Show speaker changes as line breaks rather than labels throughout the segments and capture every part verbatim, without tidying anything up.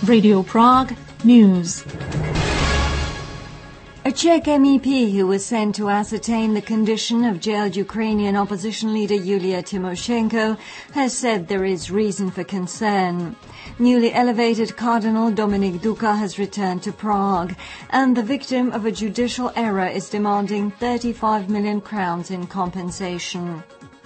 Radio Prague News.
A Czech M E P who was sent to ascertain the condition of jailed Ukrainian opposition leader Yulia Tymoshenko has said there is reason for concern. Newly elevated Cardinal Dominik Duka has returned to Prague, and the victim of a judicial error is demanding thirty-five million crowns in compensation.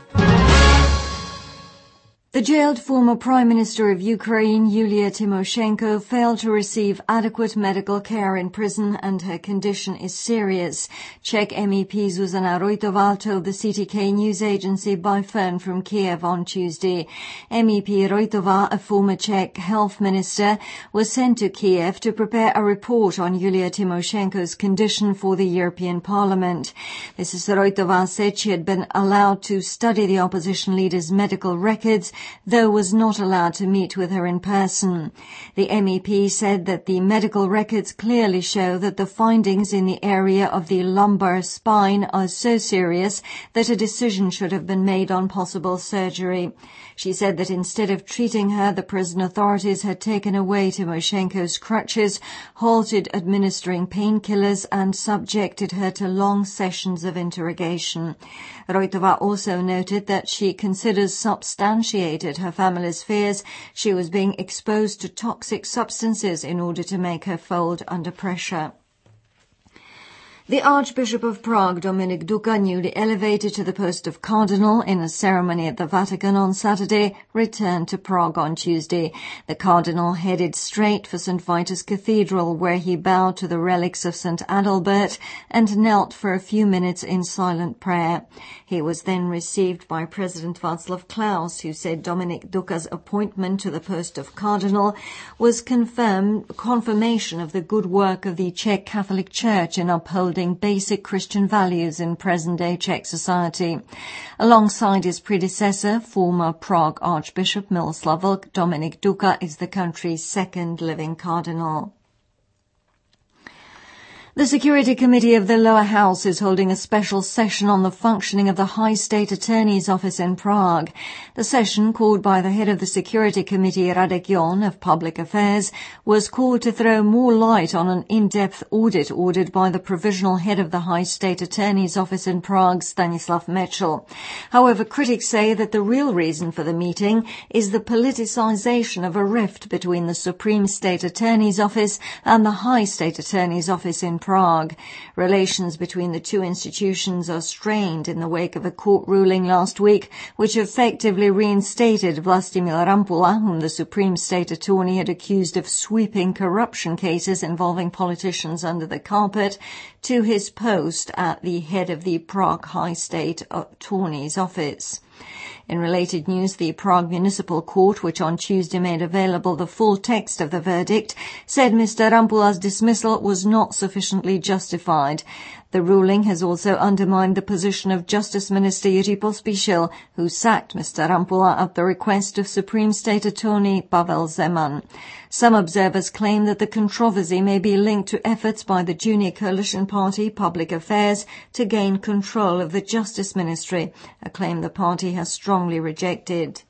The jailed former Prime Minister of Ukraine, Yulia Tymoshenko, failed to receive adequate medical care in prison and her condition is serious. Czech M E P Zuzana Roitová told the C T K news agency by phone from Kiev on Tuesday. M E P Roitová, a former Czech health minister, was sent to Kiev to prepare a report on Yulia Tymoshenko's condition for the European Parliament. Missus Roitová said she had been allowed to study the opposition leader's medical records, though was not allowed to meet with her in person. The M E P said that the medical records clearly show that the findings in the area of the lumbar spine are so serious that a decision should have been made on possible surgery. She said that instead of treating her, the prison authorities had taken away Tymoshenko's crutches, halted administering painkillers and subjected her to long sessions of interrogation. Roitová also noted that she considers substantiated her family's fears she was being exposed to toxic substances in order to make her fold under pressure. The Archbishop of Prague, Dominik Duka, newly elevated to the post of Cardinal in a ceremony at the Vatican on Saturday, returned to Prague on Tuesday. The Cardinal headed straight for Saint Vitus Cathedral, where he bowed to the relics of Saint Adalbert and knelt for a few minutes in silent prayer. He was then received by President Václav Klaus, who said Dominik Duka's appointment to the post of Cardinal was confirmed, confirmation of the good work of the Czech Catholic Church in upholding basic Christian values in present-day Czech society. Alongside his predecessor, former Prague Archbishop Miloslav Vlk, Dominik Duka is the country's second living cardinal. The Security Committee of the Lower House is holding a special session on the functioning of the High State Attorney's Office in Prague. The session, called by the head of the Security Committee, Radek Jon, of Public Affairs, was called to throw more light on an in-depth audit ordered by the provisional head of the High State Attorney's Office in Prague, Stanislav Mečl. However, critics say that the real reason for the meeting is the politicization of a rift between the Supreme State Attorney's Office and the High State Attorney's Office in Prague. Relations between the two institutions are strained in the wake of a court ruling last week which effectively reinstated Vlastimil Rampula, whom the Supreme State Attorney had accused of sweeping corruption cases involving politicians under the carpet, to his post at the head of the Prague High State Attorney's Office. In related news, the Prague Municipal Court, which on Tuesday made available the full text of the verdict, said Mister Rampula's dismissal was not sufficiently justified. The ruling has also undermined the position of Justice Minister Jiří Pospíšil, who sacked Mister Rampula at the request of Supreme State Attorney Pavel Zeman. Some observers claim that the controversy may be linked to efforts by the junior coalition party Public Affairs to gain control of the Justice Ministry, a claim the party has strongly rejected.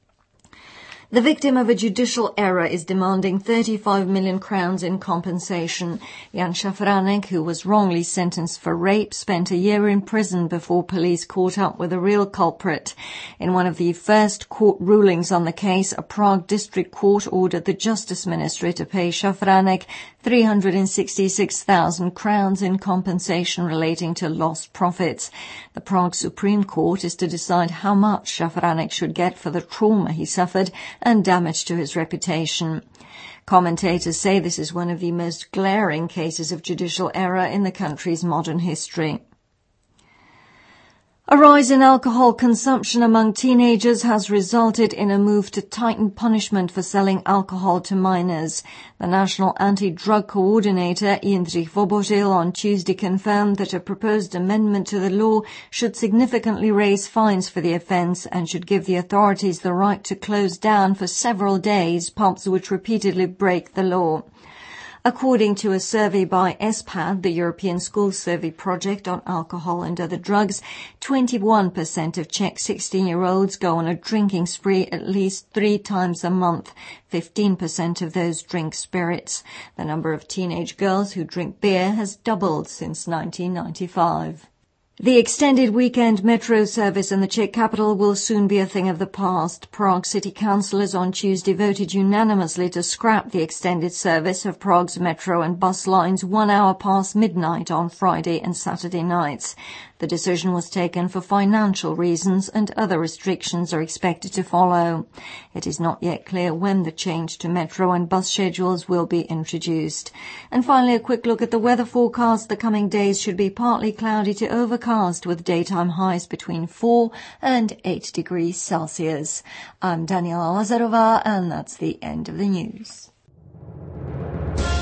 The victim of a judicial error is demanding thirty-five million crowns in compensation. Jan Šafránek, who was wrongly sentenced for rape, spent a year in prison before police caught up with the real culprit. In one of the first court rulings on the case, a Prague district court ordered the Justice Ministry to pay Šafránek three hundred sixty-six thousand crowns in compensation relating to lost profits. The Prague Supreme Court is to decide how much Šafránek should get for the trauma he suffered and damage to his reputation. Commentators say this is one of the most glaring cases of judicial error in the country's modern history. A rise in alcohol consumption among teenagers has resulted in a move to tighten punishment for selling alcohol to minors. The National Anti-Drug Coordinator, Jindřich Vobořil, on Tuesday confirmed that a proposed amendment to the law should significantly raise fines for the offence and should give the authorities the right to close down for several days pubs which repeatedly break the law. According to a survey by ESPAD, the European School Survey Project on Alcohol and Other Drugs, twenty-one percent of Czech sixteen-year-olds go on a drinking spree at least three times a month. fifteen percent of those drink spirits. The number of teenage girls who drink beer has doubled since nineteen ninety-five. The extended weekend metro service in the Czech capital will soon be a thing of the past. Prague city councillors on Tuesday voted unanimously to scrap the extended service of Prague's metro and bus lines one hour past midnight on Friday and Saturday nights. The decision was taken for financial reasons, and other restrictions are expected to follow. It is not yet clear when the change to metro and bus schedules will be introduced. And finally, a quick look at the weather forecast. The coming days should be partly cloudy to overcast, with daytime highs between four and eight degrees Celsius. I'm Daniela Lazarova, and that's the end of the news.